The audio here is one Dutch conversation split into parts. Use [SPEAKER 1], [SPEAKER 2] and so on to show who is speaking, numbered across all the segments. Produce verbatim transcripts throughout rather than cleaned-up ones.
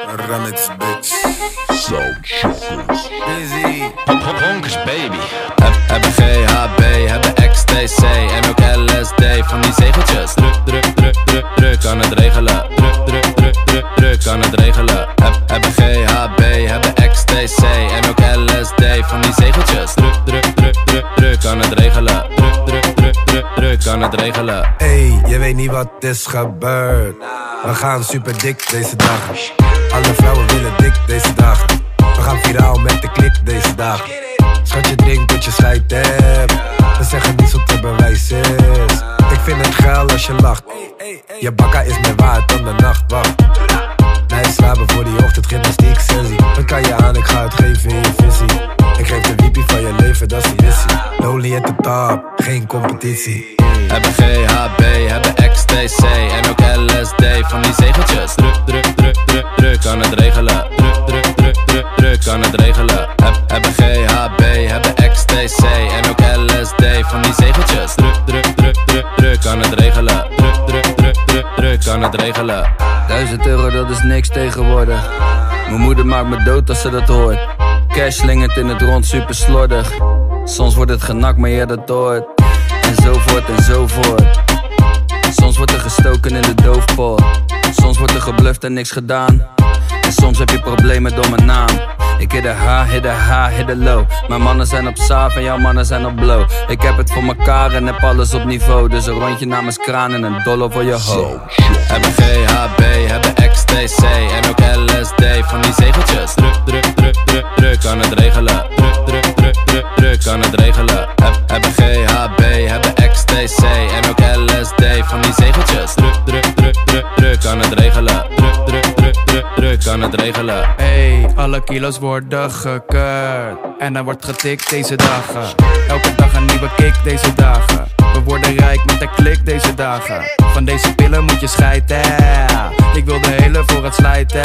[SPEAKER 1] Remix, bitch.
[SPEAKER 2] Sound Shockers.
[SPEAKER 1] Busy.
[SPEAKER 3] Honkers baby.
[SPEAKER 4] Heb, hebben G H B, hebben X T C en ook L S D van die zegeltjes. Druk, druk, druk, druk, druk aan het regelen. Druk, druk, druk, druk, druk aan het regelen. Heb, hebben G H B, hebben X T C en ook L S D van die zegeltjes. Druk, druk, druk, druk, druk aan het regelen. Druk, druk, druk, druk, druk aan het regelen.
[SPEAKER 1] Hey, je weet niet wat is gebeurd. We gaan super dik deze dagen. Alle vrouwen willen dik deze dagen. We gaan viraal met de klik deze dagen. Schat, je drinkt tot je scheid hebt. We zeggen niets wat te bewijzen is. Ik vind het geil als je lacht. Je bakka is meer waard dan de nacht, wacht. Nee, slapen voor die ochtendgymnastiek sessie. Wat kan je aan, ik ga het geven in je visie. Ik geef de wiepie van je leven, dat is de missie. Lonely at the top, geen competitie.
[SPEAKER 4] Hebben G H B, hebben X T C en ook L S D van die zegeltjes. Druk, druk, druk, druk, druk aan het regelen. Druk, druk, druk, druk, druk aan het regelen. Heb, hebben G H B, hebben X T C en ook L S D van die zegeltjes. Druk, druk, druk, druk, druk aan het regelen. Druk, druk, druk, druk, druk aan het regelen.
[SPEAKER 5] Duizend euro, dat is niks tegenwoordig. Mijn moeder maakt me dood als ze dat hoort. Cash slingert in het rond, super slordig. Soms wordt het genakt, maar je dat hoort. En zo voort en zo voort. Soms wordt er gestoken in de doofpot. Soms wordt er gebluft en niks gedaan. En soms heb je problemen door mijn naam. Ik hit de H, hit de H, hit de low. Mijn mannen zijn op saaf en jouw mannen zijn op blow. Ik heb het voor mekaar en heb alles op niveau. Dus een rondje namens kraan en een dollar voor je ho.
[SPEAKER 4] Hebben G H B, hebben X T C en ook L S D van die zegeltjes. Druk, druk, druk, druk, druk aan het regelen. Druk, druk, druk, druk, druk aan het regelen. Heb, hebben G H B, hebben X T C en ook L S D van die zegeltjes. Druk, druk, druk, druk, druk aan het regelen. Druk, druk, druk, druk, druk aan het regelen.
[SPEAKER 6] Hey, alle kilo's worden gekeurd en er wordt getikt deze dagen. Elke dag een nieuwe kick deze dagen. We worden rijk met de klik deze dagen. Van deze pillen moet je scheiden. Ik wil de hele voor het slijten.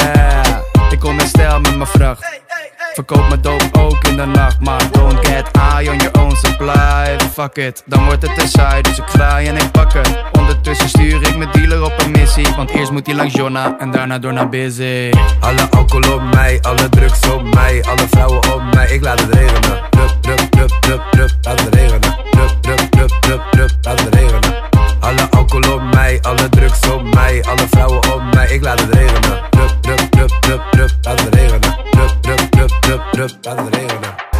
[SPEAKER 6] Ik kom in stijl met mijn vracht. Verkoop me dope ook in de nacht. Maar don't get high on your own supply. Fuck it, dan wordt het te saai. Dus ik graai en ik pak het. Ondertussen stuur ik mijn dealer op een missie. Want eerst moet hij langs Jonna en daarna door naar Busy.
[SPEAKER 1] Alle alcohol op mij, alle drugs op mij. Alle vrouwen op mij, ik laat het regenen. Druk, druk, druk, druk, druk, laat het regenen. Druk, druk, druk, druk, druk, laat het regenen. Alle alcohol op mij, alle drugs op mij. Alle vrouwen op mij, ik laat het regenen. Druk, druk, druk, druk, druk, laat het regenen. Druk, druk, druk, druk, druk, laat het regenen.